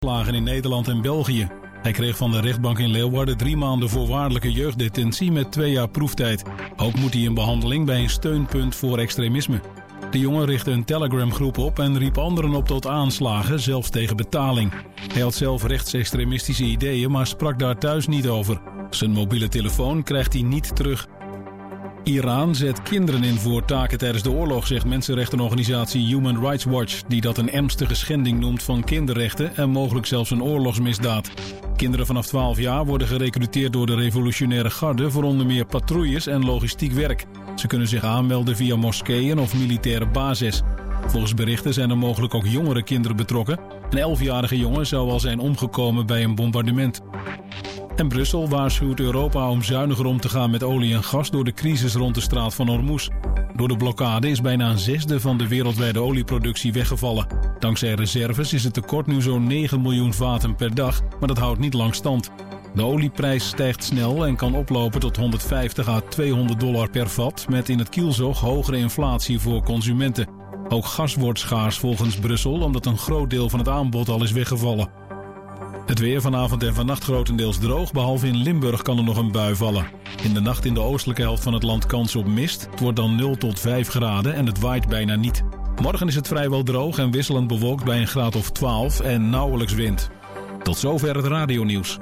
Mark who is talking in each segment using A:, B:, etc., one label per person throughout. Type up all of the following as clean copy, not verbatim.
A: aanslagen in Nederland en België. Hij kreeg van de rechtbank in Leeuwarden 3 maanden voorwaardelijke jeugddetentie met 2 jaar proeftijd. Ook moet hij in behandeling bij een steunpunt voor extremisme. De jongen richtte een Telegram-groep op en riep anderen op tot aanslagen, zelfs tegen betaling. Hij had zelf rechtsextremistische ideeën, maar sprak daar thuis niet over. Zijn mobiele telefoon krijgt hij niet terug. Iran zet kinderen in voor taken tijdens de oorlog, zegt mensenrechtenorganisatie Human Rights Watch, die dat een ernstige schending noemt van kinderrechten en mogelijk zelfs een oorlogsmisdaad. Kinderen vanaf 12 jaar worden gerekruteerd door de revolutionaire garde voor onder meer patrouilles en logistiek werk. Ze kunnen zich aanmelden via moskeeën of militaire bases. Volgens berichten zijn er mogelijk ook jongere kinderen betrokken. Een 11-jarige jongen zou al zijn omgekomen bij een bombardement. En Brussel waarschuwt Europa om zuiniger om te gaan met olie en gas door de crisis rond de straat van Hormuz. Door de blokkade is bijna een zesde van de wereldwijde olieproductie weggevallen. Dankzij reserves is het tekort nu zo'n 9 miljoen vaten per dag, maar dat houdt niet lang stand. De olieprijs stijgt snel en kan oplopen tot $150 à $200 per vat, met in het kielzog hogere inflatie voor consumenten. Ook gas wordt schaars volgens Brussel, omdat een groot deel van het aanbod al is weggevallen. Het weer vanavond en vannacht grotendeels droog, behalve in Limburg kan er nog een bui vallen. In de nacht in de oostelijke helft van het land kans op mist. Het wordt dan 0 tot 5 graden en het waait bijna niet. Morgen is het vrijwel droog en wisselend bewolkt bij een graad of 12 en nauwelijks wind. Tot zover het radionieuws.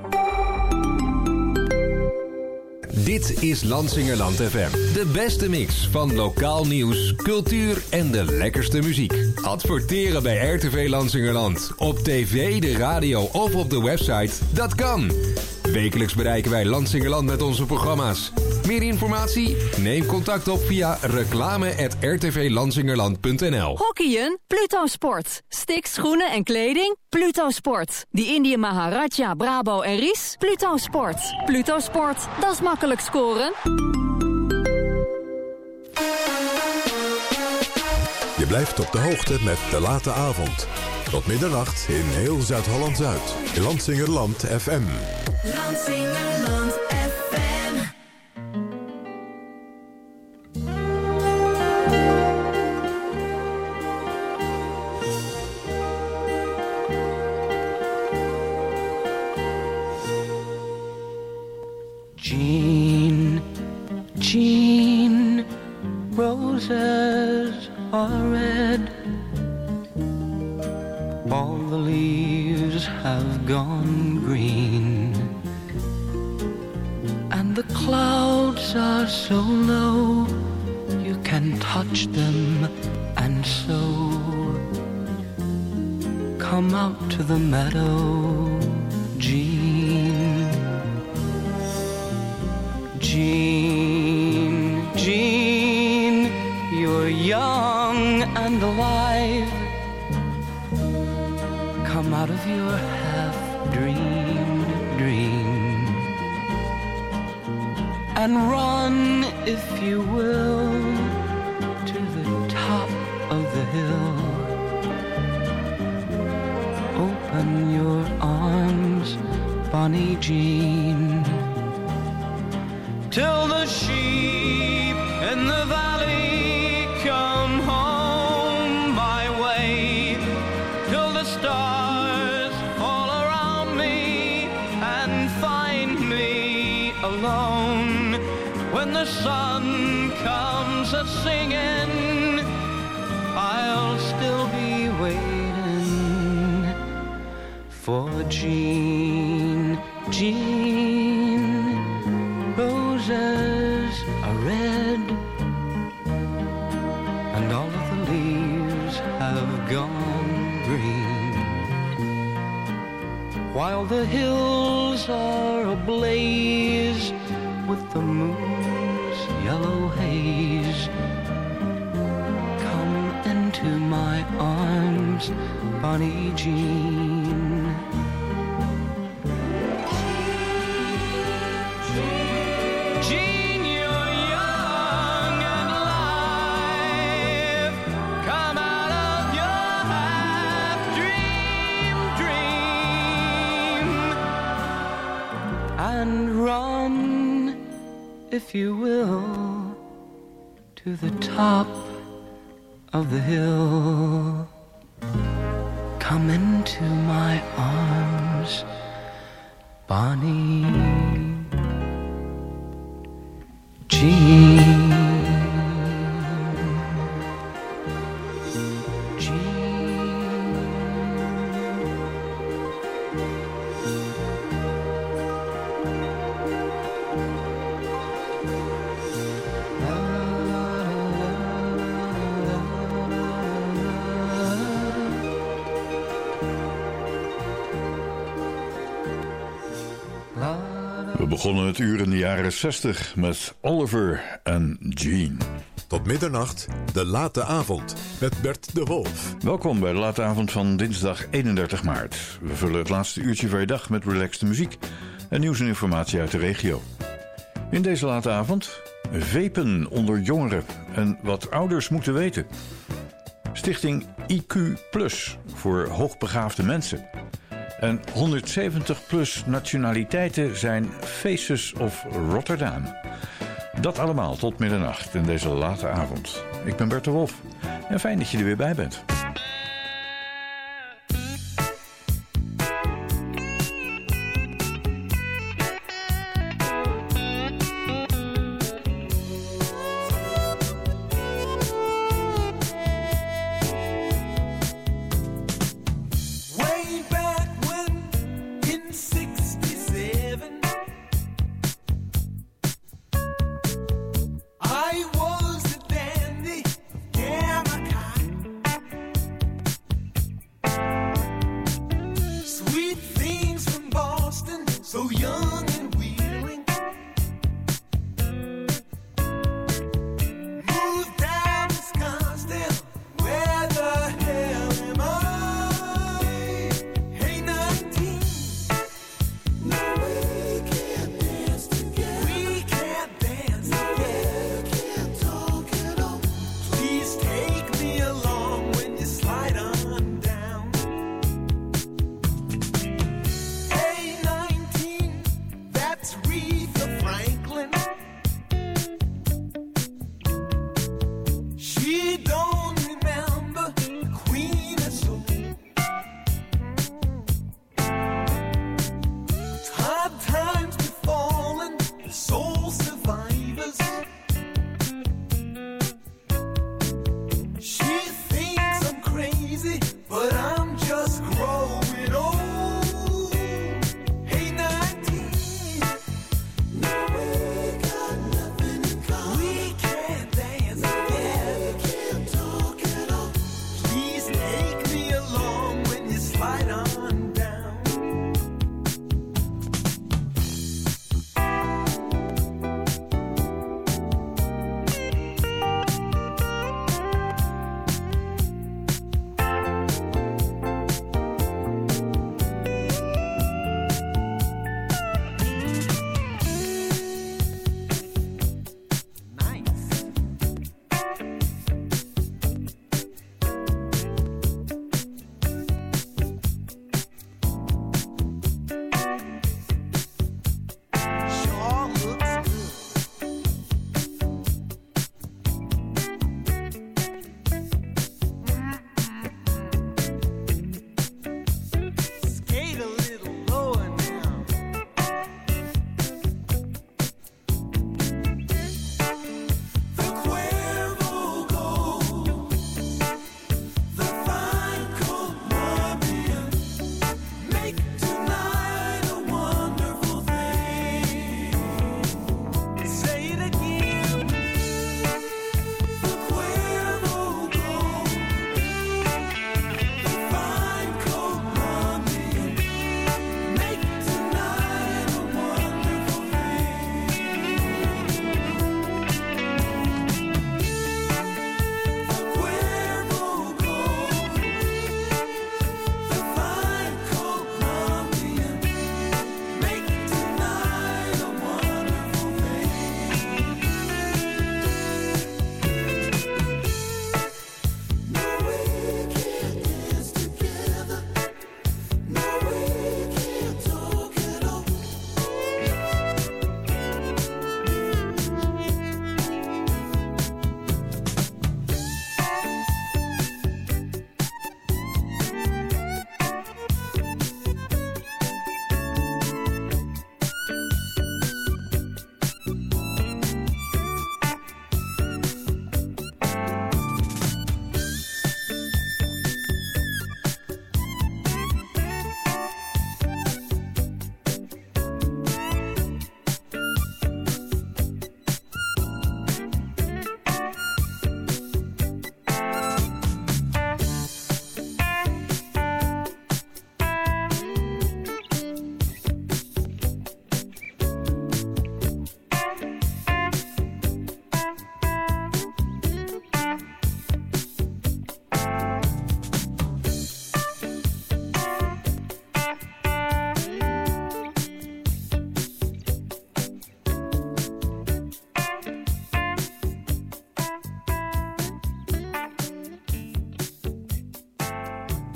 B: Dit is Lansingerland FM. De beste mix van lokaal nieuws, cultuur en de lekkerste muziek. Adverteren bij RTV Lansingerland. Op tv, de radio of op de website. Dat kan. Wekelijks bereiken wij Lansingerland met onze programma's. Meer informatie? Neem contact op via reclame@rtvlansingerland.nl.
C: Hockeyen? Pluto Sport. Sticks, schoenen en kleding? Pluto Sport. Die Indië Maharaja, Brabo en Ries? Pluto Sport. Pluto Sport, dat is makkelijk scoren.
D: Je blijft op de hoogte met De Late Avond. Tot middernacht in heel Zuid-Holland-Zuid. Lansingerland FM.
E: Lansingerland FM.
F: Jean, Jean, roses are red. All the leaves have gone green, and the clouds are so low you can touch them, and so come out to the meadow, Jean. Jean, Jean, you're young and alive. Come out of your half-dreamed dream and run, if you will, to the top of the hill. Open your arms, Bonnie Jean, till the sheep in the valley come home my way, till the stars fall around me and find me alone. When the sun comes a-singing, I'll still be waiting for Jean, Jean. Roses are red, and all of the leaves have gone green, while the hills are ablaze with the moon's yellow haze. Come into my arms, Bonnie Jean. Jean, you're young and alive. Come out of your half-dream dream and run, if you will, to the top of the hill. come into my arms, Bonnie Jean.
G: We begonnen het uur in de jaren 60 met Oliver en Jean.
D: Tot middernacht, de late avond met Bert de Wolf.
G: Welkom bij de late avond van dinsdag 31 maart. We vullen het laatste uurtje van je dag met relaxte muziek en nieuws en informatie uit de regio. In deze late avond vapen onder jongeren en wat ouders moeten weten. Stichting IQ Plus voor hoogbegaafde mensen. En 170+ nationaliteiten zijn Faces of Rotterdam. Dat allemaal tot middernacht in deze late avond. Ik ben Bert de Wolf en fijn dat je er weer bij bent.
H: I was a dandy, yeah, my kind.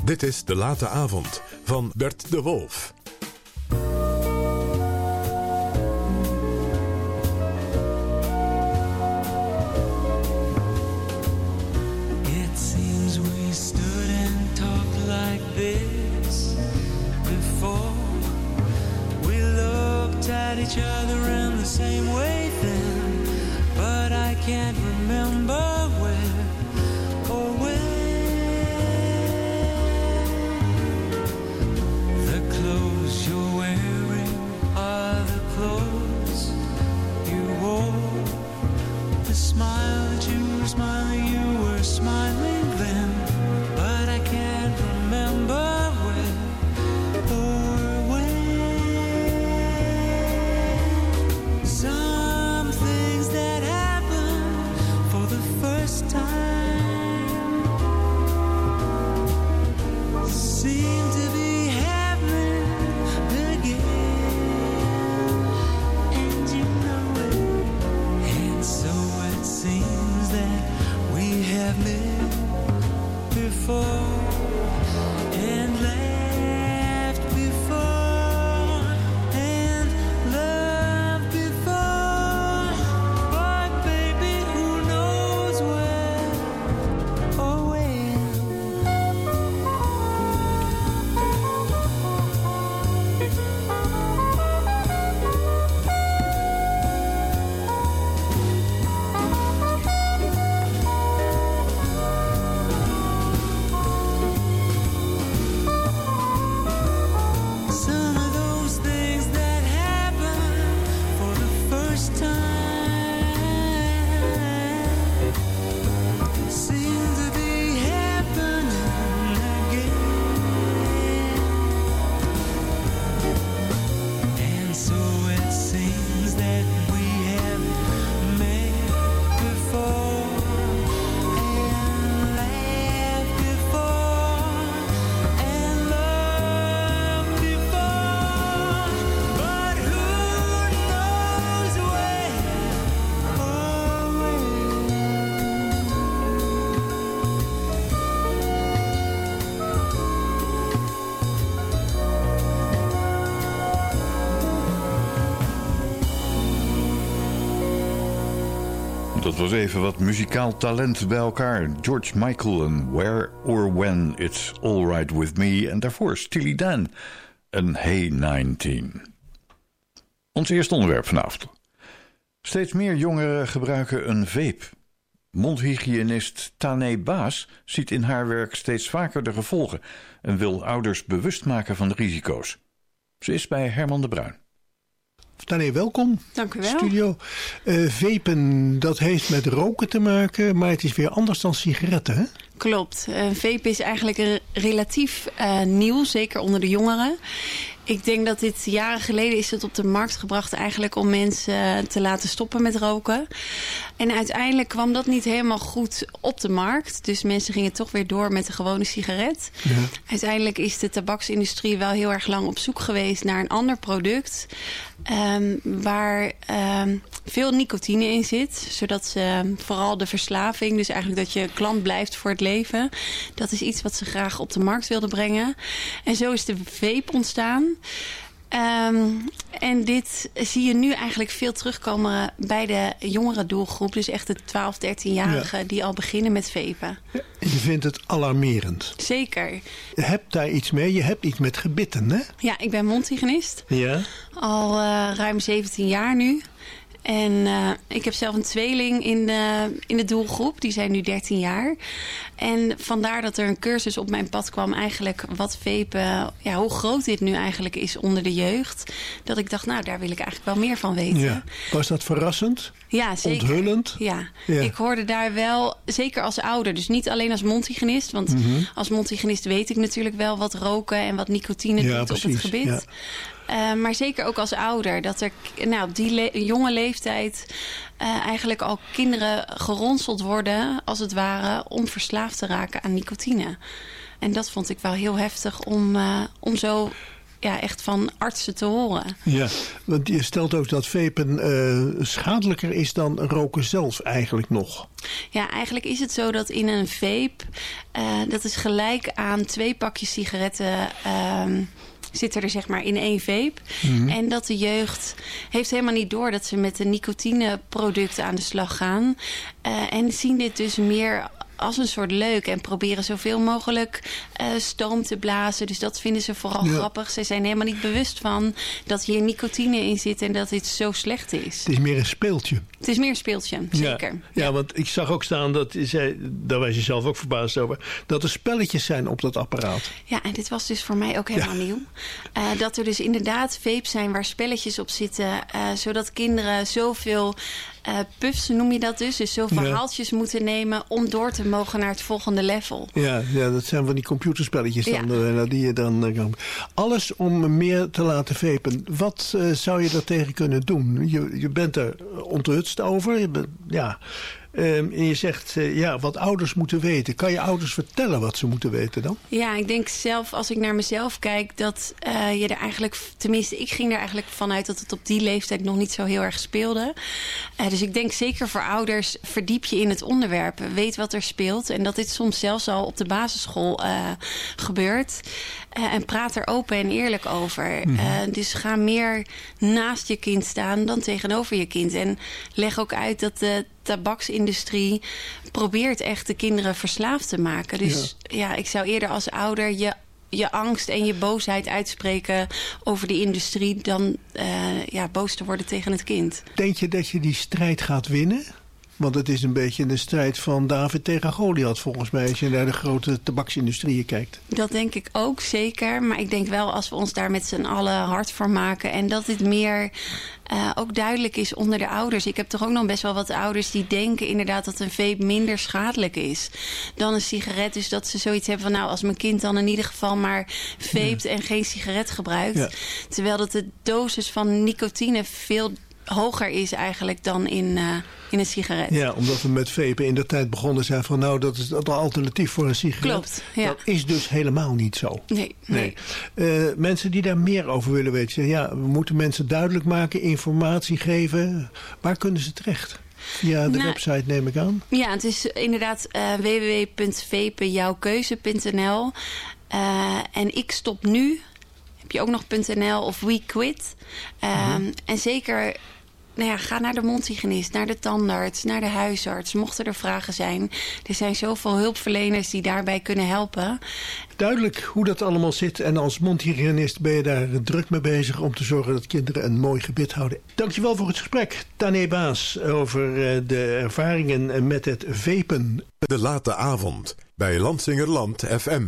D: Dit is De Late Avond van Bert de Wolf.
H: It seems we stood and talked like this before. We looked at each other in the same way then, but I can't remember where or when. The clothes you're wearing are the clothes you wore. The smile that you were smiling, you were smiling then, but I can't remember where or when. Some things that happen for the first time seem to be happening again, and you know it. And so it seems that we have met before and laughed before and loved before, but baby, who knows where or when. Some of those things that happen for the first time seem to be happening again, and so it seems that we have met before and laughed before and loved before, but who knows where or when.
G: Dat was even wat muzikaal talent bij elkaar. George Michael en Where or When It's Alright With Me. En daarvoor Steely Dan en Hey 19. Ons eerste onderwerp vanavond. Steeds meer jongeren gebruiken een vape. Mondhygiënist Tané Baas ziet in haar werk steeds vaker de gevolgen en wil ouders bewust maken van de risico's. Ze is bij Herman de Bruin.
I: Tané, welkom.
J: Dank u wel.
I: Studio. Vapen, dat heeft met roken te maken, maar het is weer anders dan sigaretten, hè?
J: Klopt. Vape is eigenlijk relatief nieuw, zeker onder de jongeren. Ik denk dat dit jaren geleden is het op de markt gebracht eigenlijk om mensen te laten stoppen met roken. En uiteindelijk kwam dat niet helemaal goed op de markt. Dus mensen gingen toch weer door met de gewone sigaret. Ja. Uiteindelijk is de tabaksindustrie wel heel erg lang op zoek geweest naar een ander product. Waar veel nicotine in zit. Zodat ze vooral de verslaving, dus eigenlijk dat je klant blijft voor het leven. Dat is iets wat ze graag op de markt wilden brengen. En zo is de vape ontstaan. En dit zie je nu eigenlijk veel terugkomen bij de jongere doelgroep. Dus echt de 12, 13-jarigen die al beginnen met vapen.
I: Je vindt het alarmerend.
J: Zeker.
I: Je hebt daar iets mee. Je hebt iets met gebitten, hè?
J: Ja, ik ben mondhygiënist.
I: Ja.
J: Al ruim 17 jaar nu. En ik heb zelf een tweeling in de doelgroep. Die zijn nu 13 jaar. En vandaar dat er een cursus op mijn pad kwam. Eigenlijk wat vapen, hoe groot dit nu eigenlijk is onder de jeugd. Dat ik dacht, nou, daar wil ik eigenlijk wel meer van weten.
I: Ja. Was dat verrassend?
J: Ja, zeker.
I: Onthullend?
J: Ja. Ik hoorde daar wel, zeker als ouder. Dus niet alleen als mondhygiënist. Want als mondhygiënist weet ik natuurlijk wel wat roken en wat nicotine doet op het gebied. Ja. Maar zeker ook als ouder. Dat er op die jonge leeftijd eigenlijk al kinderen geronseld worden, als het ware, om verslaafd te raken aan nicotine. En dat vond ik wel heel heftig om zo echt van artsen te horen.
I: Ja, want je stelt ook dat vapen schadelijker is dan roken zelf eigenlijk nog.
J: Ja, eigenlijk is het zo dat in een vape, dat is gelijk aan 2 pakjes sigaretten zitten er zeg maar in 1 vape. Mm-hmm. En dat de jeugd heeft helemaal niet door dat ze met de nicotineproducten aan de slag gaan. En zien dit dus meer als een soort leuk en proberen zoveel mogelijk stoom te blazen. Dus dat vinden ze vooral grappig. Ze zijn helemaal niet bewust van dat hier nicotine in zit en dat dit zo slecht is.
I: Het is meer een speeltje.
J: Het is meer een speeltje, zeker.
I: Ja, want ik zag ook staan, daar was je zelf ook verbaasd over, dat er spelletjes zijn op dat apparaat.
J: Ja, en dit was dus voor mij ook helemaal nieuw. Dat er dus inderdaad vapes zijn waar spelletjes op zitten, zodat kinderen zoveel puffs, noem je dat dus zo verhaaltjes moeten nemen om door te mogen naar het volgende level. Ja,
I: dat zijn van die computerspelletjes dan, die je dan kan. Alles om meer te laten vapen. Wat zou je daar tegen kunnen doen? Je bent er onthutst over. En je zegt, wat ouders moeten weten. Kan je ouders vertellen wat ze moeten weten dan?
J: Ja, ik denk zelf, als ik naar mezelf kijk, dat je er eigenlijk, tenminste, ik ging er eigenlijk vanuit dat het op die leeftijd nog niet zo heel erg speelde. Dus ik denk zeker voor ouders, verdiep je in het onderwerp. Weet wat er speelt. En dat dit soms zelfs al op de basisschool gebeurt. En praat er open en eerlijk over. Dus ga meer naast je kind staan dan tegenover je kind. En leg ook uit dat de tabaksindustrie probeert echt de kinderen verslaafd te maken. Dus ik zou eerder als ouder je angst en je boosheid uitspreken over die industrie dan boos te worden tegen het kind.
I: Denk je dat je die strijd gaat winnen? Want het is een beetje de strijd van David tegen Goliath volgens mij, als je naar de grote tabaksindustrieën kijkt.
J: Dat denk ik ook zeker. Maar ik denk wel als we ons daar met z'n allen hard voor maken en dat dit meer ook duidelijk is onder de ouders. Ik heb toch ook nog best wel wat ouders die denken inderdaad dat een vape minder schadelijk is dan een sigaret. Dus dat ze zoiets hebben van als mijn kind dan in ieder geval maar vapet en geen sigaret gebruikt. Ja. Terwijl dat de dosis van nicotine veel hoger is eigenlijk dan in een sigaret. Ja,
I: omdat we met vapen in de tijd begonnen zijn van dat is het alternatief voor een sigaret.
J: Klopt, ja.
I: Dat is dus helemaal niet zo.
J: Nee.
I: Mensen die daar meer over willen weten, we moeten mensen duidelijk maken, informatie geven. Waar kunnen ze terecht? Via de website neem ik aan. Ja,
J: het is inderdaad www.vapenjouwkeuze.nl en ik stop nu. Heb je ook nog .nl of We Quit. En zeker, ga naar de mondhygiënist, naar de tandarts, naar de huisarts. Mochten er vragen zijn. Er zijn zoveel hulpverleners die daarbij kunnen helpen.
I: Duidelijk hoe dat allemaal zit. En als mondhygiënist ben je daar druk mee bezig om te zorgen dat kinderen een mooi gebit houden. Dankjewel voor het gesprek, Tané Baas, over de ervaringen met het vapen.
D: De late avond bij Lansingerland FM.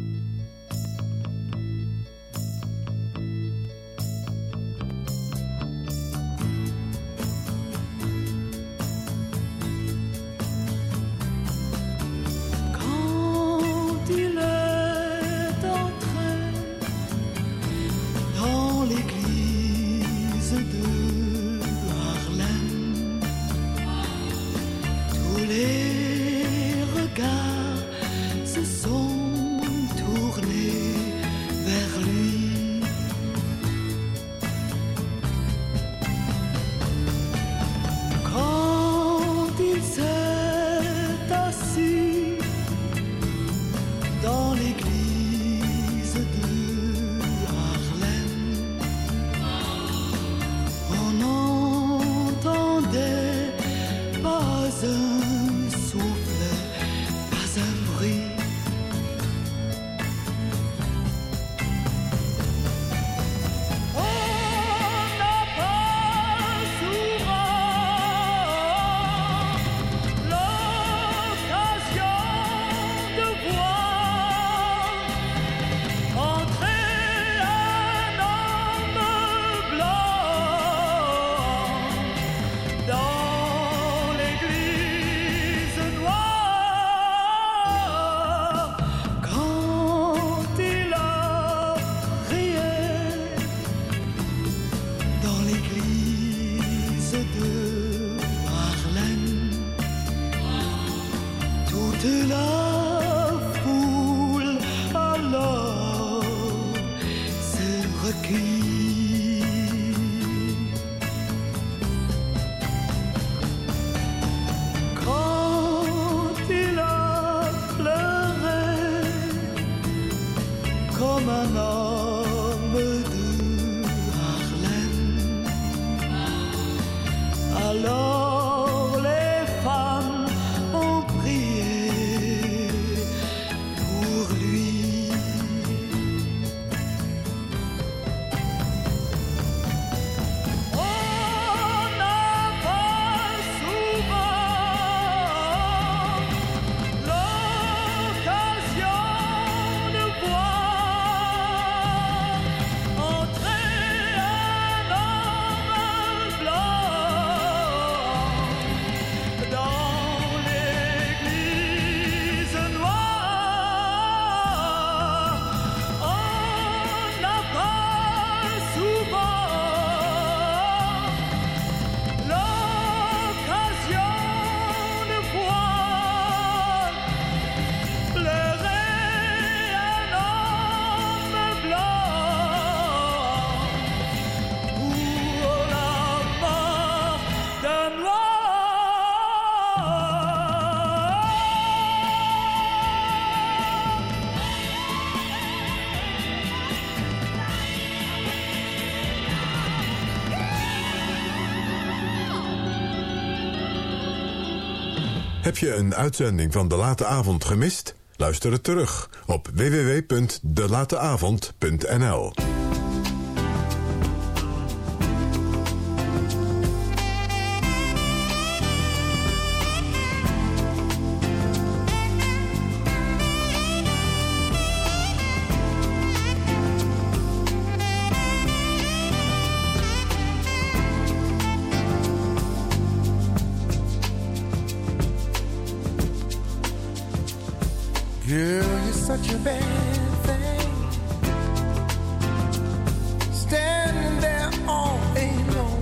K: Il est entré dans l'église de Harlem. Tous les regards se sont tournés requis. Quand il a pleuré comme un homme de Harlem, alors les femmes ont prié pour lui. On n'a pas souvent l'occasion de voir entrer un homme blanc dans l'église noire. On n'a pas souvent l'occasion de voir pleurer un homme blanc pour la mort d'un noir.
D: Heb je een uitzending van De Late Avond gemist? Luister het terug op www.delateavond.nl.
K: Girl, you're such a bad thing, standing there all alone,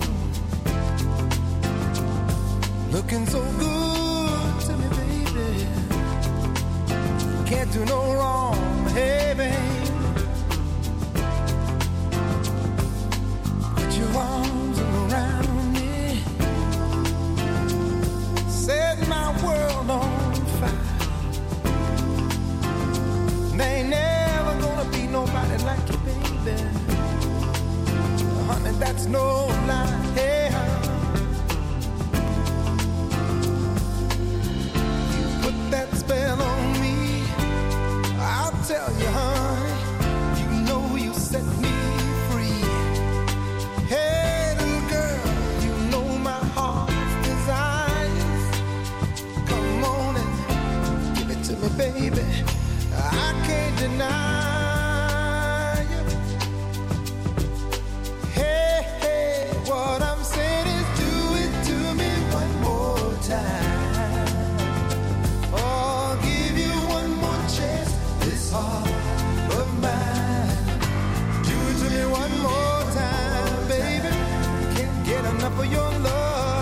K: looking so good to me, baby. Can't do no wrong, hey, babe. Put your arms around me, set my world on fire. There ain't never gonna be nobody like you, baby. Honey, that's no lie. Hey, you put that spell on me. I'll tell you, honey, you know you set me free. Hey, little girl, you know my heart's desires. Come on and give it to me, baby. I can't deny you. Hey, hey, what I'm saying is do it to me one more time. Oh, I'll give you one more chance, this heart of mine. Do it to me one more time, baby. Can't get enough of your love.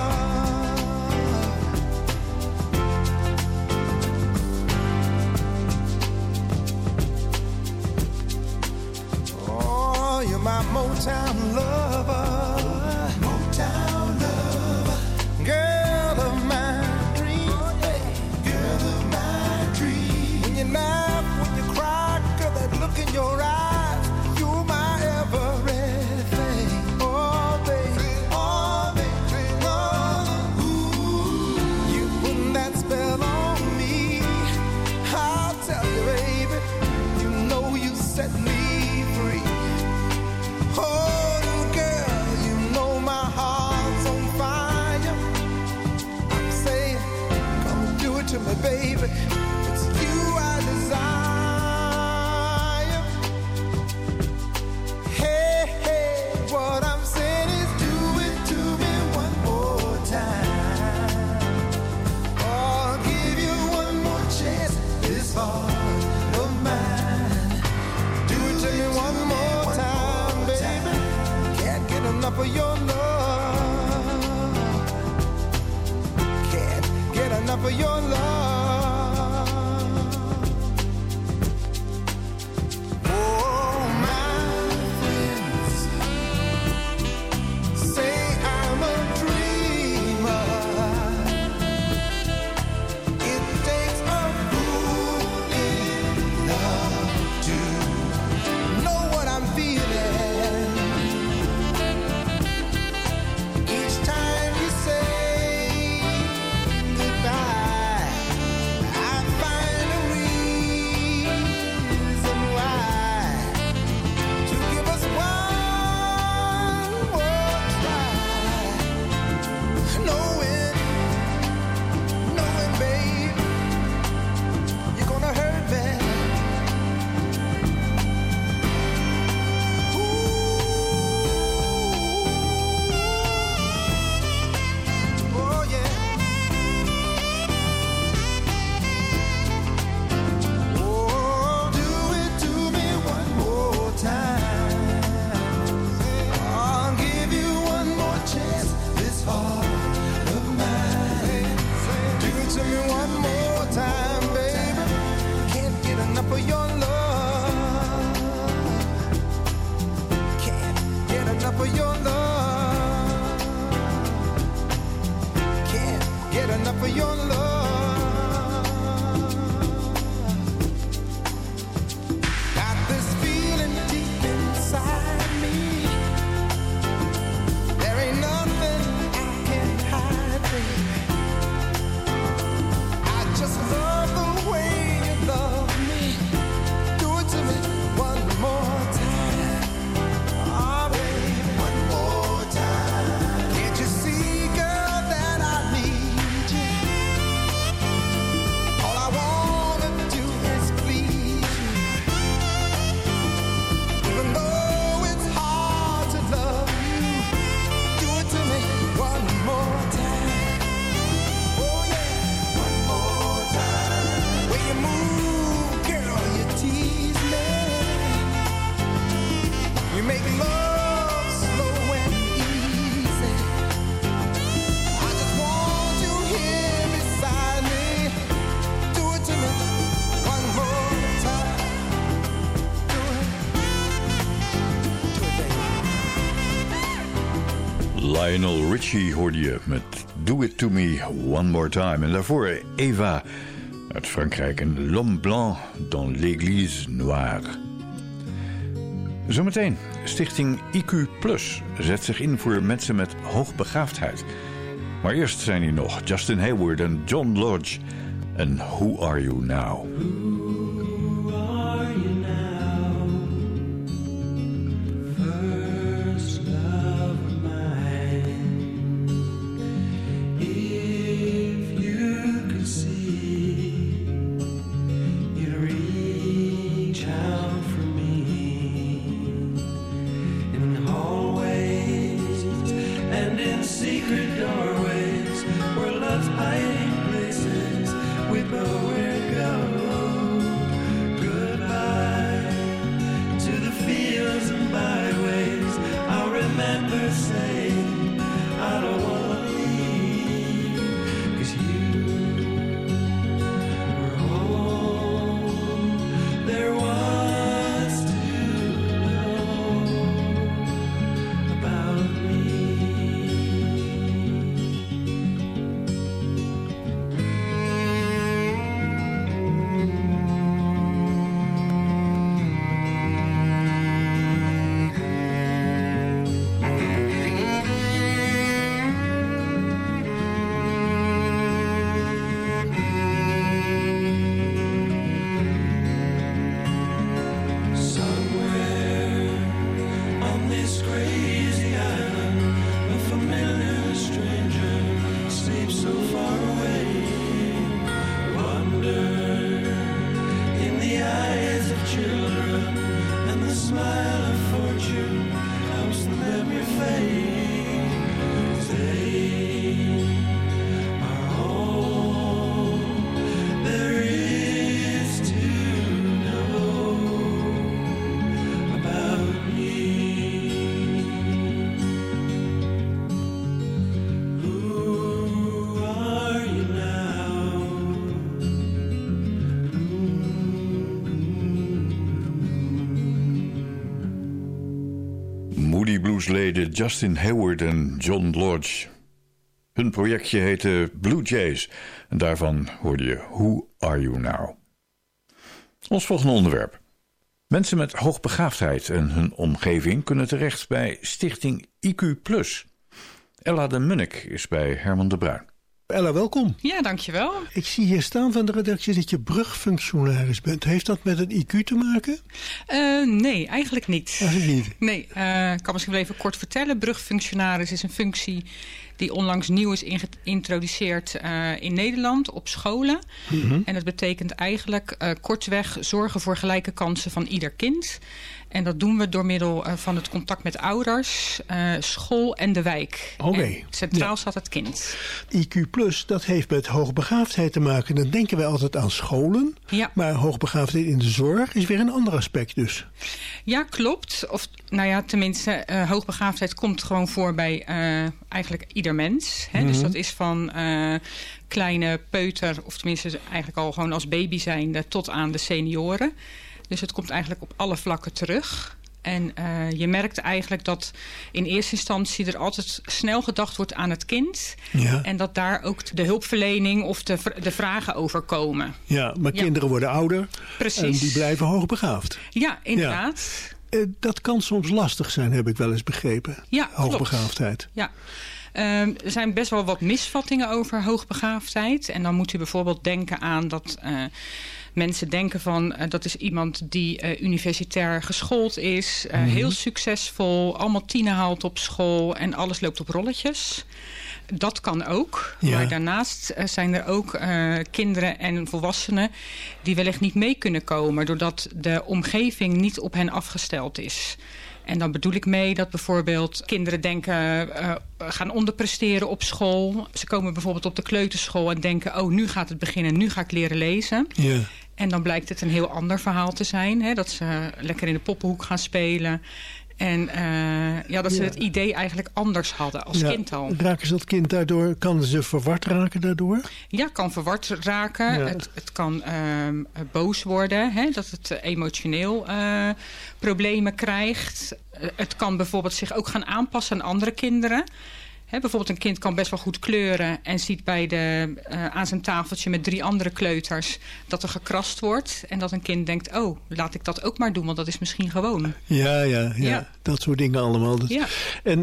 K: You're my Motown lover, Motown lover, girl of my dreams, girl of my dreams. When you laugh, when you cry, girl, that look in your eyes, you're my everything. Oh, baby, oh, baby, oh, ooh, you put that spell on me. I'll tell you, baby, you know you set me free. Oh, little girl, you know my heart's on fire. I'm saying, come do it to me, baby. It's you I desire. Hey, hey, what I'm saying is do it to me one more time. Oh, I'll give you one more chance, this heart of mine. Do it to me one more time. Enough of your love. Can't get enough of your love. Oh, my friend, enough of your love. Can't get enough of your love. Got this feeling deep inside me. There ain't nothing I can hide, baby. I just love the way you love me. Do it to me one more time. Oh, baby, one more time. Can't you see, girl, that I need you? All I wanna do is please you. Even though it's hard to love you, do it to me one more time. Oh yeah, one more time. When you move, girl, you tease me. You make love slow and easy. I just want you here beside me. Do it to me one more time. Do it. Do it, baby.
G: Lionel Richie hoorde je met Do It To Me One More Time. En daarvoor Eva uit Frankrijk en L'Homme Blanc dans l'Église Noire. Zometeen, stichting IQ Plus zet zich in voor mensen met hoogbegaafdheid. Maar eerst zijn hier nog Justin Hayward en John Lodge en Who Are You Now?
H: Who are you now? First love of mine. If you could see, you'd reach out for me in hallways and in secret doorways where love's hiding places. We'd nowhere go. Goodbye to the fields and byways. I'll remember saying I don't wanna leave, 'cause you were all there was to know about me. Somewhere on this crazy island, a familiar stranger sleeps so far away. Wonder in the eyes of children, and the smile of fortune helps the memory fade. 'Cause they are all there is to know about me. Who are you now?
G: Moody Bluesleden Justin Hayward en John Lodge. Hun projectje heette Blue Jays en daarvan hoorde je Who Are You Now? Ons volgende onderwerp. Mensen met hoogbegaafdheid en hun omgeving kunnen terecht bij stichting IQ Plus. Ella de Munnik is bij Herman de Bruin.
I: Ella, welkom.
L: Ja, dankjewel.
I: Ik zie hier staan van de redactie dat je brugfunctionaris bent. Heeft dat met een IQ te maken?
L: Nee, eigenlijk niet.
I: Eigenlijk niet?
L: Nee, ik kan misschien wel even kort vertellen. Brugfunctionaris is een functie die onlangs nieuw is geïntroduceerd in Nederland op scholen. Mm-hmm. En dat betekent eigenlijk kortweg zorgen voor gelijke kansen van ieder kind. En dat doen we door middel van het contact met ouders, school en de wijk.
I: Okay.
L: Centraal staat het kind.
I: IQ Plus, dat heeft met hoogbegaafdheid te maken. Dan denken wij altijd aan scholen.
L: Ja.
I: Maar hoogbegaafdheid in de zorg is weer een ander aspect dus.
L: Ja, klopt. Of nou ja, tenminste, hoogbegaafdheid komt gewoon voor bij eigenlijk ieder mens. Hè? Mm-hmm. Dus dat is van kleine peuter, of tenminste eigenlijk al gewoon als baby zijnde tot aan de senioren. Dus het komt eigenlijk op alle vlakken terug. En je merkt eigenlijk dat in eerste instantie er altijd snel gedacht wordt aan het kind. Ja. En dat daar ook de hulpverlening of de vragen over komen.
I: Ja, maar kinderen worden ouder.
L: Precies.
I: En die blijven hoogbegaafd.
L: Ja, inderdaad.
I: Ja. Dat kan soms lastig zijn, heb ik wel eens begrepen.
L: Ja,
I: hoogbegaafdheid.
L: Ja. Er zijn best wel wat misvattingen over hoogbegaafdheid. En dan moet u bijvoorbeeld denken aan dat mensen denken van dat is iemand die universitair geschoold is. Heel succesvol, allemaal 10 haalt op school en alles loopt op rolletjes. Dat kan ook. Ja. Maar daarnaast zijn er ook kinderen en volwassenen die wellicht niet mee kunnen komen doordat de omgeving niet op hen afgesteld is. En dan bedoel ik mee dat bijvoorbeeld kinderen denken, gaan onderpresteren op school. Ze komen bijvoorbeeld op de kleuterschool en denken, oh, nu gaat het beginnen, nu ga ik leren lezen. Ja. En dan blijkt het een heel ander verhaal te zijn. Hè, dat ze lekker in de poppenhoek gaan spelen. En dat ze het idee eigenlijk anders hadden als kind al.
I: Raken ze dat kind daardoor, kan ze verward raken daardoor?
L: Ja, kan verward raken. Ja. Het kan boos worden, hè, dat het emotioneel problemen krijgt. Het kan bijvoorbeeld zich ook gaan aanpassen aan andere kinderen. Bijvoorbeeld een kind kan best wel goed kleuren en ziet aan zijn tafeltje met 3 andere kleuters dat er gekrast wordt. En dat een kind denkt, oh, laat ik dat ook maar doen, want dat is misschien gewoon.
I: Ja. Dat soort dingen allemaal. Ja. En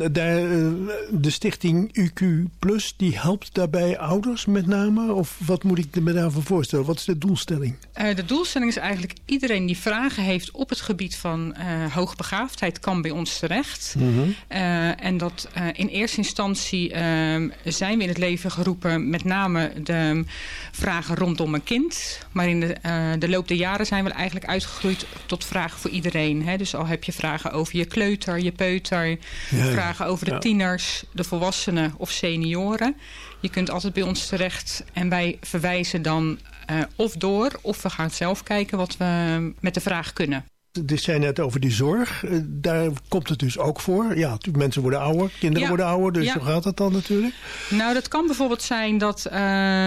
I: de stichting UQ+, die helpt daarbij ouders met name? Of wat moet ik me daarvoor voorstellen? Wat is de doelstelling?
L: De doelstelling is eigenlijk iedereen die vragen heeft op het gebied van hoogbegaafdheid kan bij ons terecht. Mm-hmm. En dat in eerste instantie zijn we in het leven geroepen met name de vragen rondom een kind. Maar in de loop der jaren zijn we eigenlijk uitgegroeid tot vragen voor iedereen. Hè? Dus al heb je vragen over je kleuter, je peuter, vragen over de tieners, de volwassenen of senioren. Je kunt altijd bij ons terecht en wij verwijzen dan of door of we gaan zelf kijken wat we met de vraag kunnen.
I: Dit zei net over die zorg. Daar komt het dus ook voor. Ja, mensen worden ouder, kinderen worden ouder. Dus zo gaat het dan natuurlijk.
L: Nou, dat kan bijvoorbeeld zijn dat we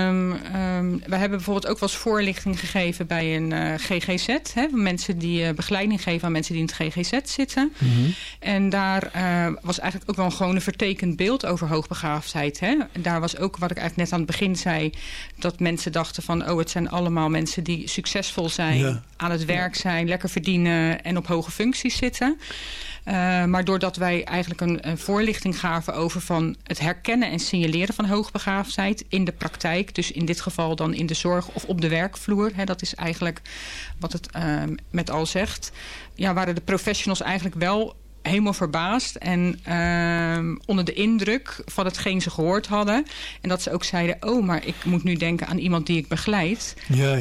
L: hebben bijvoorbeeld ook wel eens voorlichting gegeven bij een GGZ. Hè, mensen die begeleiding geven aan mensen die in het GGZ zitten. Mm-hmm. En daar was eigenlijk ook wel gewoon een vertekend beeld over hoogbegaafdheid. Hè. Daar was ook, wat ik eigenlijk net aan het begin zei, dat mensen dachten van, oh, het zijn allemaal mensen die succesvol zijn, aan het werk zijn, lekker verdienen en op hoge functies zitten. Maar doordat wij eigenlijk een voorlichting gaven over van het herkennen en signaleren van hoogbegaafdheid in de praktijk, dus in dit geval dan in de zorg of op de werkvloer, hè, dat is eigenlijk wat het met al zegt, waren de professionals eigenlijk wel helemaal verbaasd en onder de indruk van hetgeen ze gehoord hadden. En dat ze ook zeiden, oh, maar ik moet nu denken aan iemand die ik begeleid.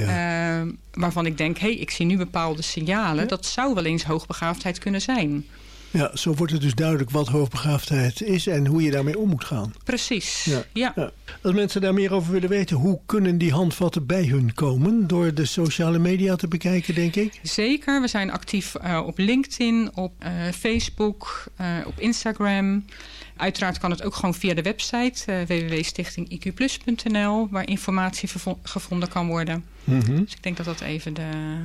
L: Waarvan ik denk, ik zie nu bepaalde signalen. Dat zou wel eens hoogbegaafdheid kunnen zijn.
I: Ja, zo wordt het dus duidelijk wat hoogbegaafdheid is en hoe je daarmee om moet gaan.
L: Precies, ja.
I: Als mensen daar meer over willen weten, hoe kunnen die handvatten bij hun komen? Door de sociale media te bekijken, denk ik?
L: Zeker, we zijn actief op LinkedIn, op Facebook, op Instagram. Uiteraard kan het ook gewoon via de website www.stichtingiqplus.nl, waar informatie gevonden kan worden. Mm-hmm. Dus ik denk dat dat even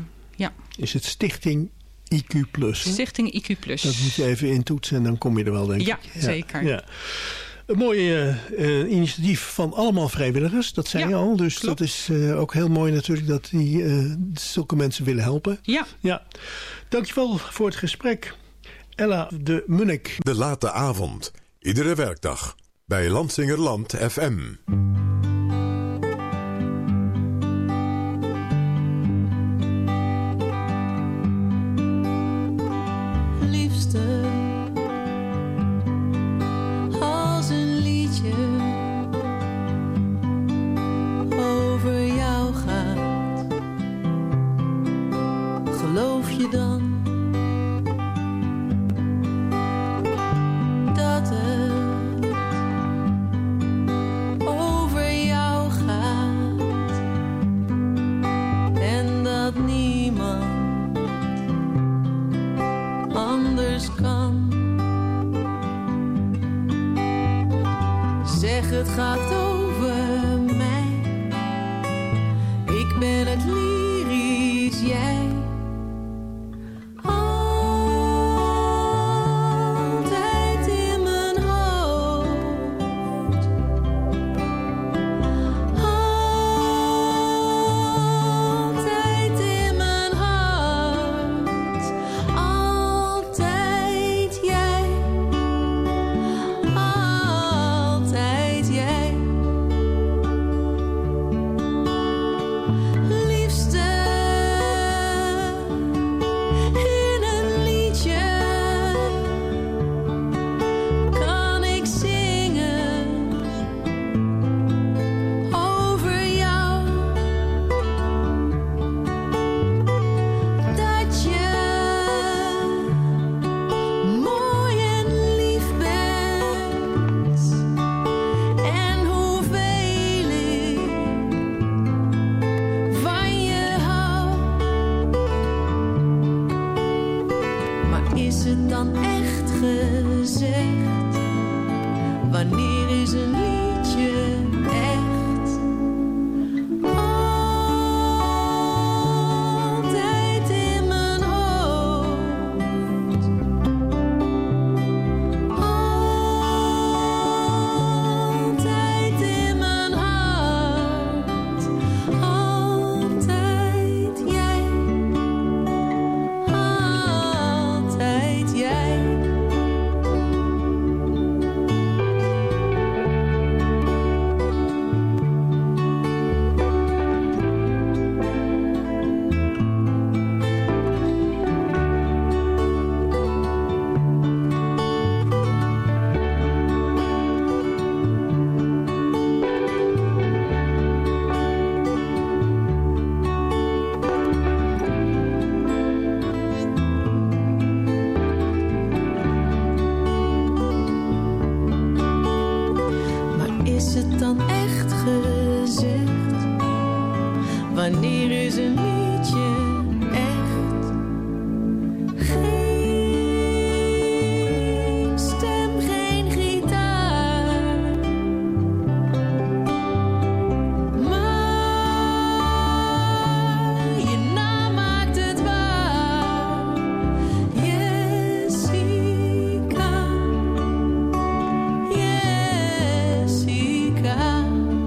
I: Is het Stichting IQ+.
L: Stichting IQ+.
I: Dat moet je even intoetsen en dan kom je er wel, denk ik.
L: Ja, zeker.
I: Ja. Een mooi initiatief van allemaal vrijwilligers, dat zei je al. Dus klopt. Dat is ook heel mooi natuurlijk dat die zulke mensen willen helpen. Ja. Dankjewel voor het gesprek. Ella de Munnik.
D: De late avond. Iedere werkdag. Bij Lansingerland FM.
M: Als een liedje over jou gaat, geloof je dan dat het over jou gaat en dat niemand anders kan? Zeg, het gaat over mij. Ik ben het lyrisch, jij. Oh. gezegd. Wanneer is een liedje echt? Altijd in mijn hoofd. Altijd in mijn hart. Altijd jij. Altijd jij. Maar is het dan echt gezegd? Wanneer is een liedje echt? Geen stem, geen gitaar. Maar je naam maakt het waar. Jessica. Jessica.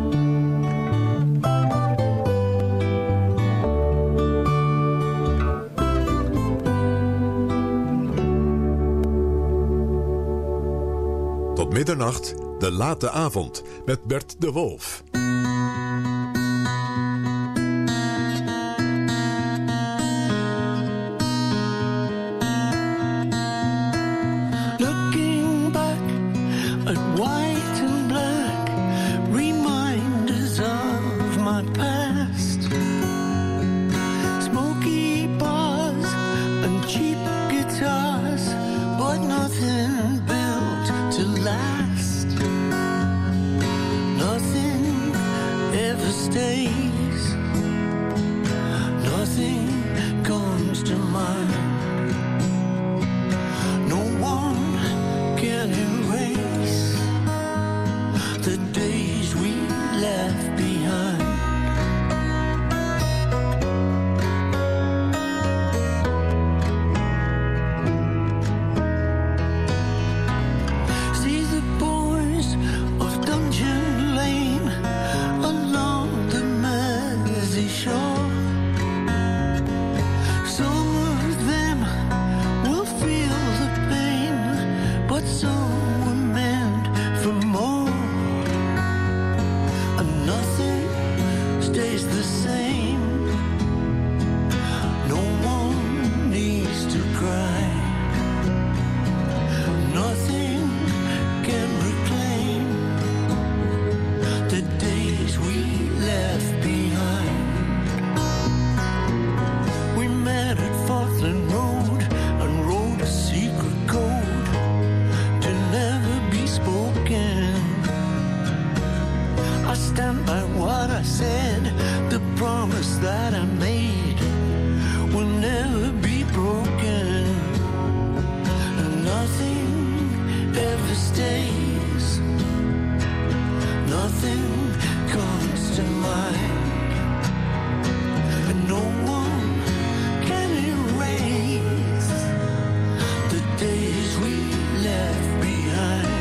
D: Tot middernacht, de late avond met Bert de Wolf.
F: Looking back at white and black, reminders of my past. Smoky bars and cheap guitars, but nothing built to last. Nothing ever stays. Nothing comes to mind. No one can erase the days we left behind. See the boys of Dungeon Lane along the Mersey shore. Some of them will feel the pain, but some were meant for more. And nothing stays the same. No one needs to cry. Nothing can reclaim the days we left behind. We met at Falkland Road and wrote a secret code to never be spoken. I stand by what I said. The promise that I made will never be broken. And nothing ever stays. Nothing comes to mind. And no one can erase the days we left behind.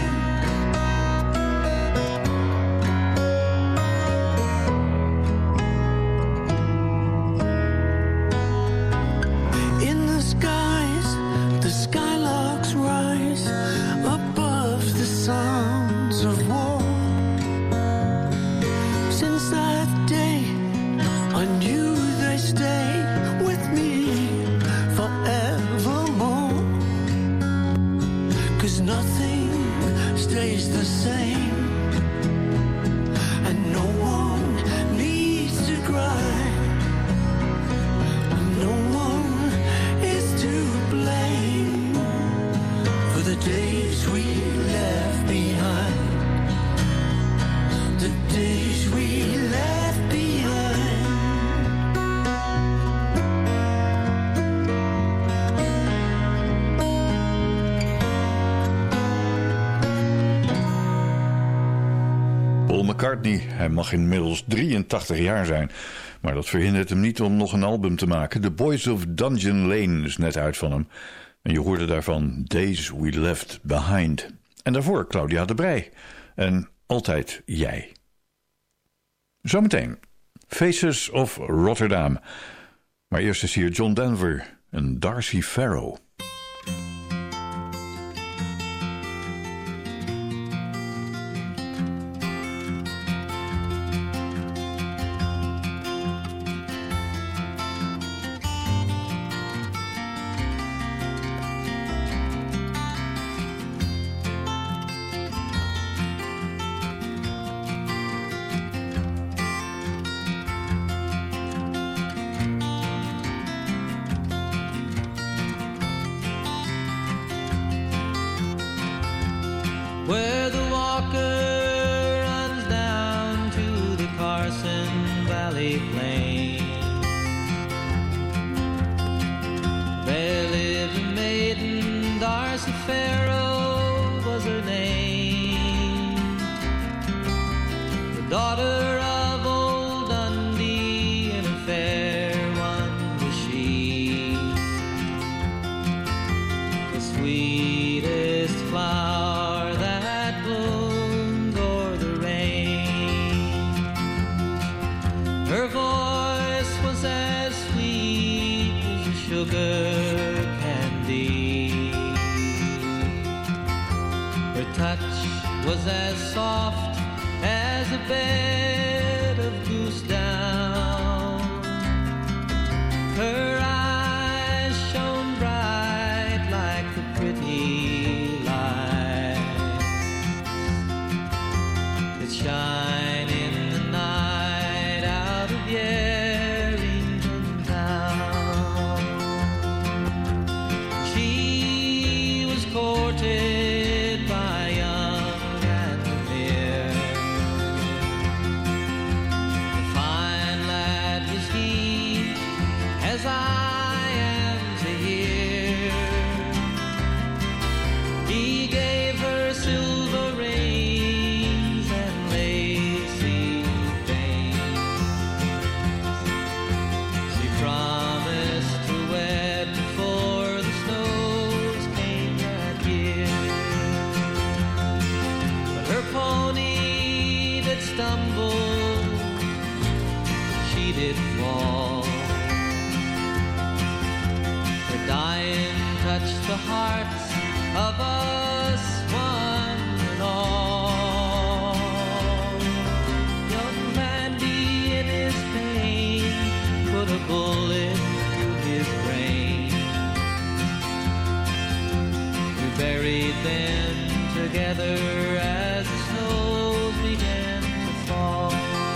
F: In the skies, the skylarks rise above the sounds of war. Since that day, I knew they stay with me forevermore. 'Cause nothing stays the same, and no one needs to cry. No one is to blame for the days we left behind. The days we left behind.
G: McCartney. Hij mag inmiddels 83 jaar zijn. Maar dat verhindert hem niet om nog een album te maken. The Boys of Dungeon Lane is net uit van hem. En je hoorde daarvan Days We Left Behind. En daarvoor Claudia de Breij. En Altijd Jij. Zometeen Faces of Rotterdam. Maar eerst is hier John Denver en Darcy Farrow.
H: Where the Walker runs down to the Carson Valley Plain, there lived a maiden, Darcy Farrow was her name, the daughter of old Dundee, and a fair one was she, the sweetest flower that bloomed o'er the rain. Her voice was as sweet as a sugar candy. Her touch was as soft as a bed of goose down. Her eyes shone bright like the pretty lights that shine in the night out of Yarrington town. She was courted by young Randomir. A fine lad was he, as I am to hear. He gave her silver rings and lacy bands. She promised to wed before the snows came that year. But her pony did stumble, she did fall. Her dying touched the hearts of us one and all. Young Randy in his pain put a bullet through his brain. We buried them together as the snows began to fall.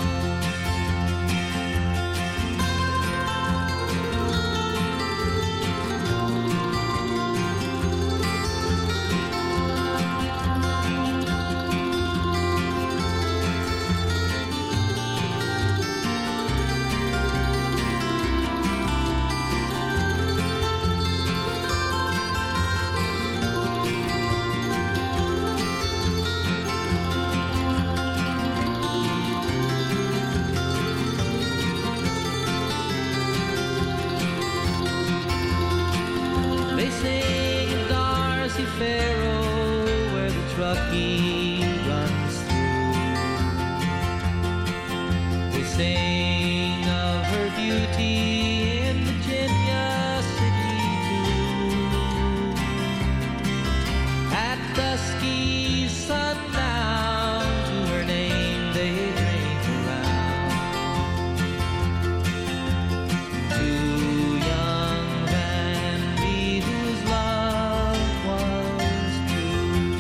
H: They sing of Darcy Farrow where the Truckee runs through. They sing of her beauty in Virginia City too. At dusky sundown to her name they drink around. To young Randy whose love was true.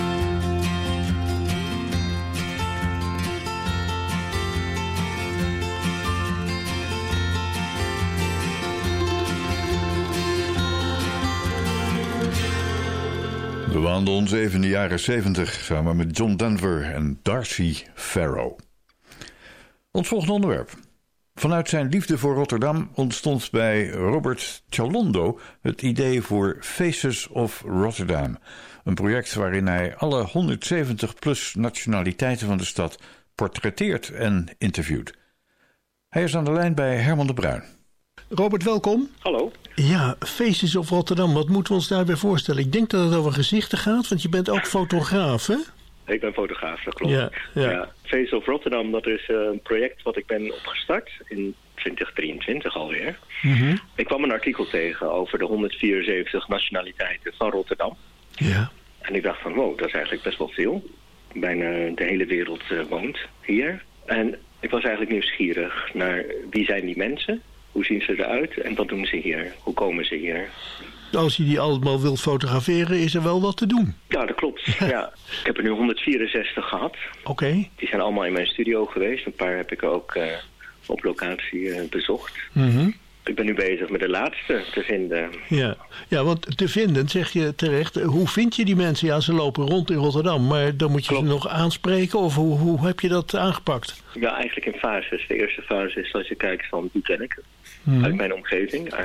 G: We waanden ons even in de jaren 70 samen met John Denver en Darcy Farrow. Ons volgende onderwerp. Vanuit zijn liefde voor Rotterdam ontstond bij Robert Chalondo het idee voor Faces of Rotterdam. Een project waarin hij alle 170 plus nationaliteiten van de stad portretteert en interviewt. Hij is aan de lijn bij Herman de Bruin.
I: Robert, welkom.
N: Hallo.
I: Ja, Faces of Rotterdam, wat moeten we ons daarbij voorstellen? Ik denk dat het over gezichten gaat, want je bent ook fotograaf, hè?
N: Ik ben fotograaf, dat klopt.
I: Ja.
N: Faces of Rotterdam, dat is een project wat ik ben opgestart in 2023 alweer.
I: Mm-hmm.
N: Ik kwam een artikel tegen over de 174 nationaliteiten van Rotterdam.
I: Ja.
N: En ik dacht van, wow, dat is eigenlijk best wel veel. Bijna de hele wereld woont hier. En ik was eigenlijk nieuwsgierig naar wie zijn die mensen? Hoe zien ze eruit? En wat doen ze hier? Hoe komen ze hier?
I: Als je die allemaal wilt fotograferen, is er wel wat te doen.
N: Ja, dat klopt. Ja. Ik heb er nu 164 gehad.
I: Oké.
N: Die zijn allemaal in mijn studio geweest. Een paar heb ik ook op locatie bezocht.
I: Mm-hmm.
N: Ik ben nu bezig met de laatste te vinden.
I: Ja, want te vinden, zeg je terecht. Hoe vind je die mensen? Ja, ze lopen rond in Rotterdam, maar dan moet je ze nog aanspreken. Of hoe heb je dat aangepakt?
N: Ja, eigenlijk in fases. De eerste fase is als je kijkt van wie ken ik uit mijn omgeving.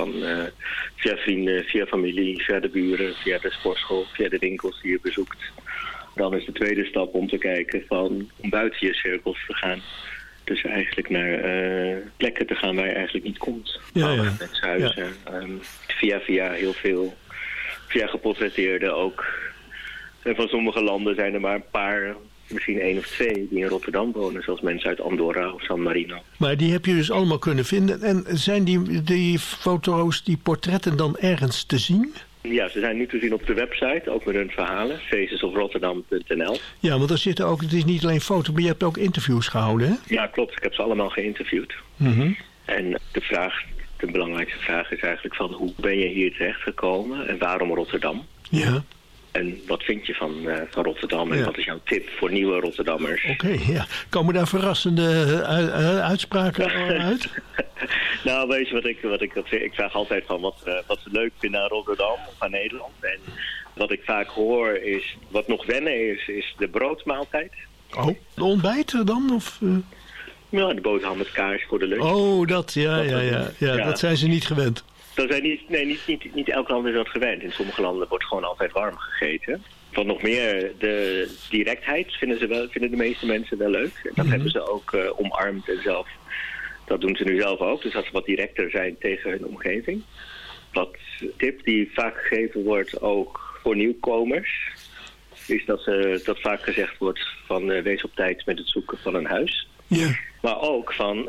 N: Via vrienden, via familie, via de buren, via de sportschool, via de winkels die je bezoekt. Dan is de tweede stap om te kijken van om buiten je cirkels te gaan. Dus eigenlijk naar plekken te gaan waar je eigenlijk niet komt. Huizen. Via heel veel. Via geportretteerden ook. En van sommige landen zijn er maar een paar, misschien 1 of 2 die in Rotterdam wonen. Zoals mensen uit Andorra of San Marino.
I: Maar die heb je dus allemaal kunnen vinden. En zijn die foto's, die portretten dan ergens te zien?
N: Ja, ze zijn nu te zien op de website, ook met hun verhalen. facesofrotterdam.nl.
I: Ja, want er zitten ook, het is niet alleen foto, maar je hebt ook interviews gehouden, hè?
N: Ja, klopt. Ik heb ze allemaal geïnterviewd.
I: Mm-hmm.
N: En de belangrijkste vraag is eigenlijk van hoe ben je hier terechtgekomen en waarom Rotterdam?
I: Ja.
N: En wat vind je van Rotterdam en wat is jouw tip voor nieuwe Rotterdammers?
I: Oké, ja. Komen daar verrassende uitspraken uit?
N: Nou, weet je wat ik vraag altijd van wat ze leuk vinden aan Rotterdam of aan Nederland. En wat ik vaak hoor is, wat nog wennen is de broodmaaltijd.
I: Oh, de ontbijt dan? Of,
N: Ja, de boterham met kaas voor de lunch.
I: Oh, dat, ja, dat zijn ze niet gewend.
N: Dat zijn niet elk land is dat gewend. In sommige landen wordt gewoon altijd warm gegeten. Wat nog meer, de directheid vinden de meeste mensen wel leuk. En dat hebben ze ook omarmd en zelf. Dat doen ze nu zelf ook. Dus dat ze wat directer zijn tegen hun omgeving. Wat tip die vaak gegeven wordt ook voor nieuwkomers. Is dat vaak gezegd wordt van wees op tijd met het zoeken van een huis.
I: Ja.
N: Maar ook van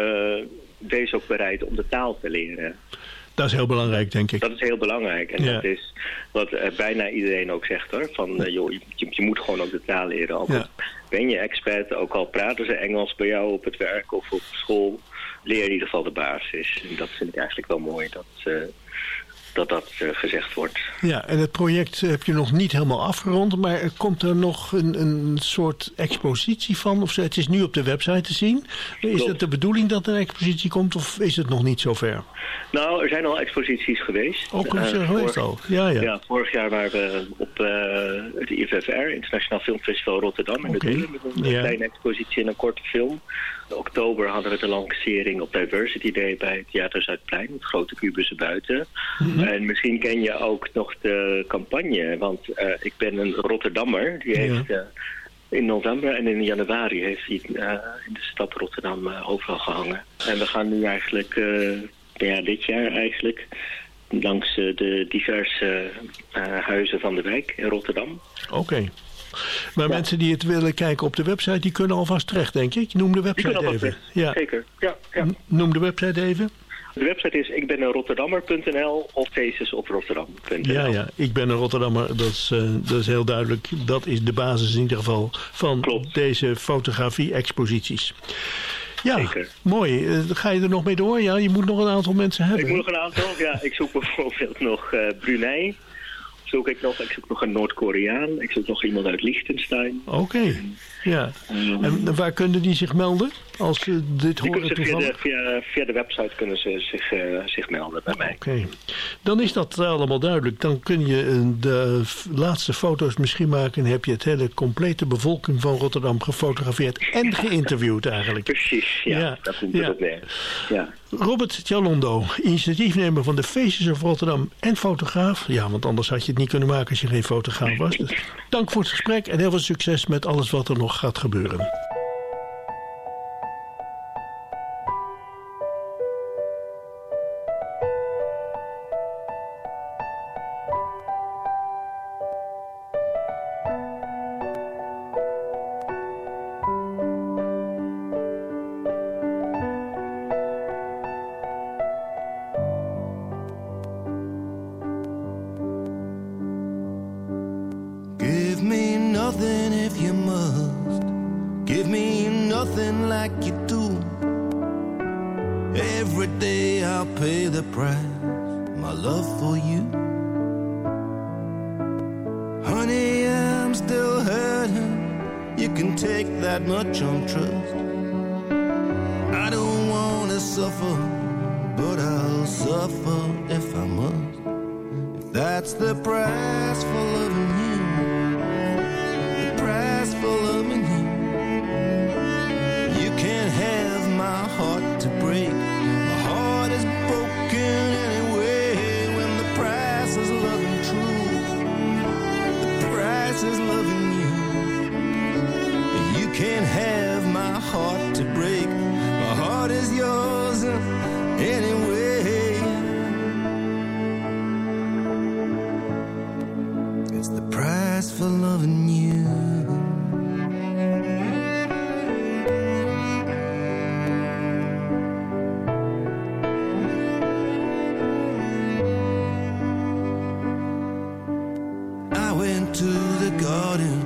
N: wees ook bereid om de taal te leren.
I: Dat is heel belangrijk, denk ik.
N: Dat is heel belangrijk. En dat is wat bijna iedereen ook zegt, hoor. Van, joh, je moet gewoon ook de taal leren. Ook al ben je expert, ook al praten ze Engels bij jou op het werk of op school, leer in ieder geval de basis. En dat vind ik eigenlijk wel mooi, dat gezegd wordt.
I: Ja, en het project heb je nog niet helemaal afgerond, maar komt er nog een soort expositie van? Of het is nu op de website te zien. Is het de bedoeling dat er een expositie komt of is het nog niet zover?
N: Nou, er zijn al exposities geweest.
I: Ook is er geweest al? Ja,
N: vorig jaar waren we op het IFFR, Internationaal Filmfestival Rotterdam. In de Doelen, met een kleine expositie en een korte film. In oktober hadden we de lancering op Diversity Day bij het Theater Zuidplein, het grote kubussen buiten. Mm-hmm. En misschien ken je ook nog de campagne, want ik ben een Rotterdammer, die heeft in november en in januari heeft hij in de stad Rotterdam overal gehangen. En we gaan nu eigenlijk, dit jaar eigenlijk, langs de diverse huizen van de wijk in Rotterdam.
I: Oké. Maar mensen die het willen kijken op de website, die kunnen alvast terecht, denk ik. Noem de website even.
N: Ja. Zeker, ja.
I: Noem de website even.
N: De website is ikbenenrotterdammer.nl of facesofrotterdam.nl.
I: Ja, ik ben een Rotterdammer. Dat is heel duidelijk. Dat is de basis in ieder geval van deze fotografie-exposities. Ja, zeker. Mooi. Ga je er nog mee door? Ja, je moet nog een aantal mensen hebben.
N: Ik moet nog een aantal. Ja, ik zoek bijvoorbeeld nog Brunei. Ik zoek nog een Noord-Koreaan. Ik zoek nog iemand uit Liechtenstein.
I: Oké. Ja. En waar kunnen die zich melden? Als ze dit horen toevallig?
N: Via de website kunnen ze zich melden bij mij.
I: Oké. Dan is dat allemaal duidelijk. Dan kun je de laatste foto's misschien maken en heb je het hele complete bevolking van Rotterdam gefotografeerd en geïnterviewd eigenlijk.
N: Precies, dat komt het op neer. Ja.
I: Robert Tjalondo, initiatiefnemer van de Faces of Rotterdam en fotograaf. Ja, want anders had je het niet kunnen maken als je geen fotograaf was. Dus dank voor het gesprek en heel veel succes met alles wat er nog gaat gebeuren.
F: nothing if you must. Give me nothing like you do. Every day I'll pay the price, my love for you. Honey, I'm still hurting. You can take that much on trust. I don't want to suffer, but I'll suffer if I must. If that's the price for loving you, the price for loving you. You can't have my heart to break. My heart is broken anyway. When the price is loving true, the price is loving you. You can't have my heart to break. My heart is yours anyway. It's the price for loving you. I went to the garden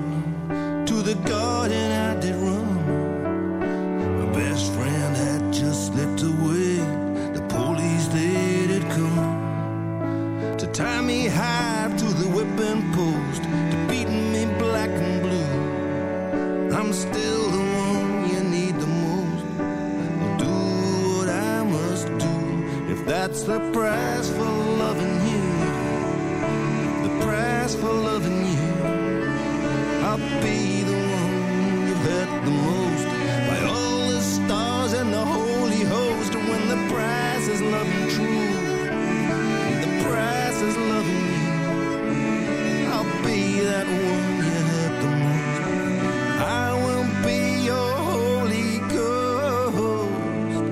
F: I did run. My best friend had just slipped away. The police, they did come to tie me high to the whipping post, to beating me black and blue. I'm still the one you need the most. I'll do what I must do. If that's the price for loving you, the price for loving you, I'll be the one you've hurt the most. By all the stars and the holy host, when the price is loving true, the price is loving you, I'll be that one you hurt the most. I will be your Holy Ghost.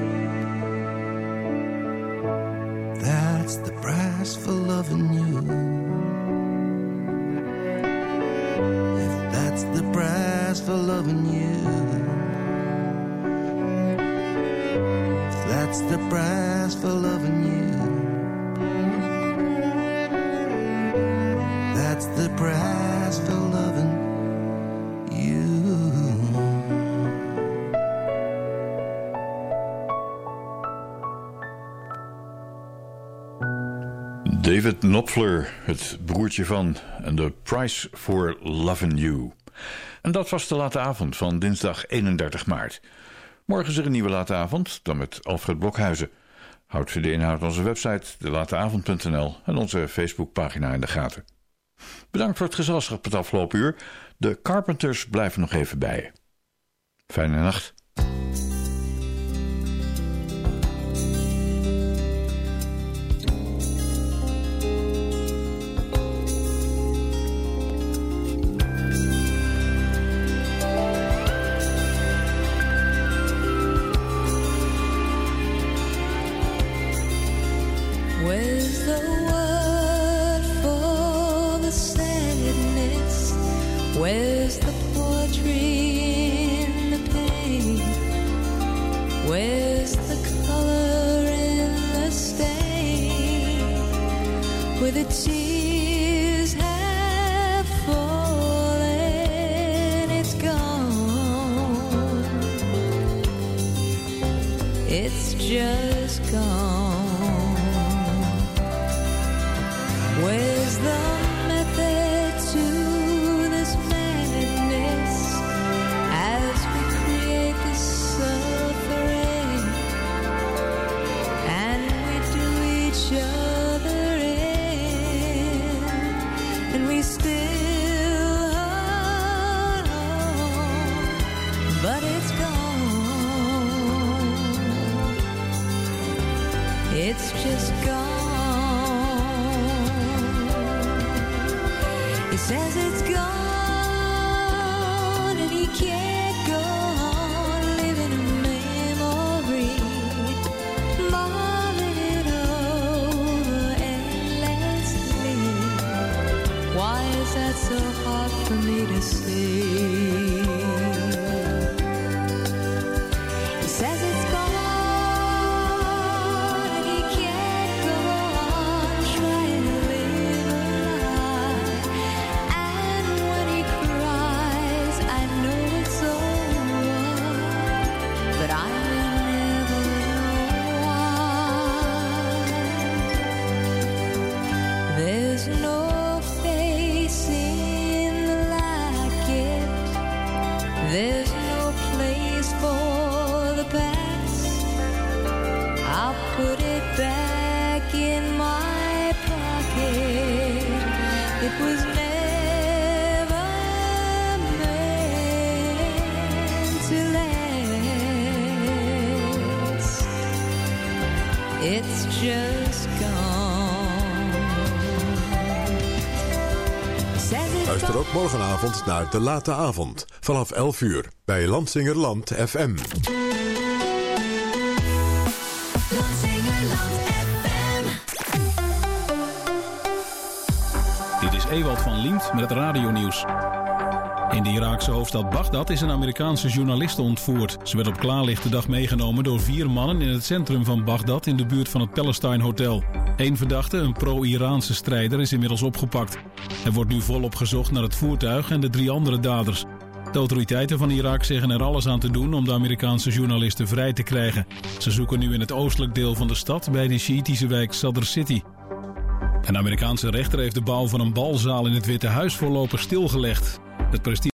F: That's the price for loving you. The price for loving you. That's the price for loving you. That's the price for loving you.
G: David Knopfler, het broertje van en The Price for Loving You. En dat was de late avond van dinsdag 31 maart. Morgen is er een nieuwe late avond, dan met Alfred Blokhuizen. Houd voor de inhoud onze website, delateavond.nl en onze Facebookpagina in de gaten. Bedankt voor het gezelschap het afgelopen uur. De Carpenters blijven nog even bij je. Fijne nacht.
M: Where's the word for the sadness? Where's the poetry in the pain? Where's the color in the stain? Where the tears have fallen, it's gone. It's just gone. Where's the method to this madness as we create this suffering and we do each other in and we still hold on, but it's gone. It's just gone. He says it's gone and he can't go on living in memory, mulling it over endlessly. Why is that so hard for me to see? He says it's gone and he can't go on trying to live a lie. And when he cries it's just gone. Says it's
D: Luister ook morgenavond naar De Late Avond. Vanaf 11 uur bij Landsingerland FM.
A: Dit is Ewald van Liemt met het radionieuws. In de Iraakse hoofdstad Bagdad is een Amerikaanse journaliste ontvoerd. Ze werd op klaarlichte dag meegenomen door 4 mannen in het centrum van Bagdad in de buurt van het Palestine Hotel. 1 verdachte, een pro-Iraanse strijder, is inmiddels opgepakt. Er wordt nu volop gezocht naar het voertuig en de 3 andere daders. De autoriteiten van Irak zeggen er alles aan te doen om de Amerikaanse journaliste vrij te krijgen. Ze zoeken nu in het oostelijk deel van de stad bij de Sjiitische wijk Sadr City. Een Amerikaanse rechter heeft de bouw van een balzaal in het Witte Huis voorlopig stilgelegd. Het